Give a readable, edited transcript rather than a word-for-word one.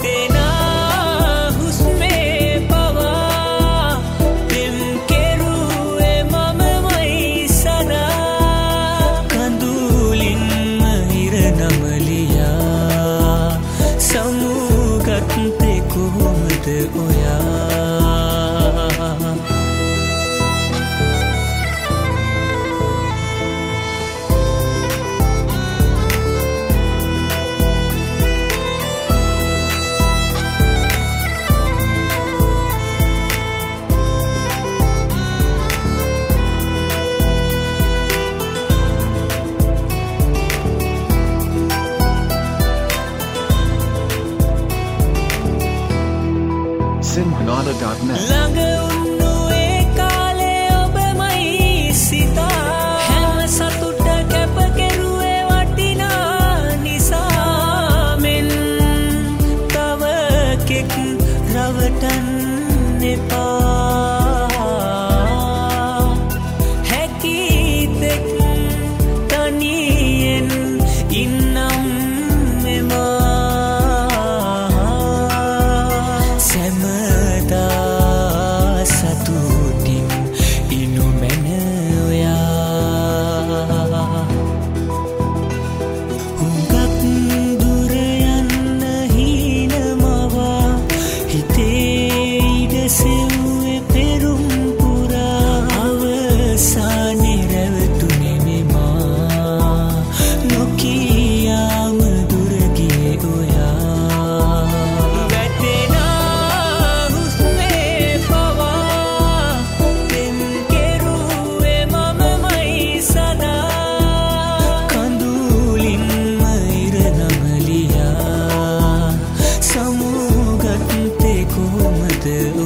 වැටෙනා හුස්මේ පවා පෙම් කෙරුවේ මමමයි සදා කඳුලින්ම හිර නමලියා සමුගත්තේ කොහොමද ඔයා Sinhanada.net ළඟ උන්නු ඒ කාලේ ඔබමයි සිතා හැම සතුට කැප කෙරුවේ වටිනා නිසා මෙන් තව කෙක් රවටන්න එපා හැකිතෙක් තනියෙන් ඉන්නම් මෙමා සතුටින් ඉනු මැන ඔයා හුඟක් දුර යන්න හීනමවා හිතේ ඉඩ සෙව්වේ පෙරුම් පුරා අවසානේ රැවටුනේ මෙමා නොකියාම දුර ගියේ ඔයා the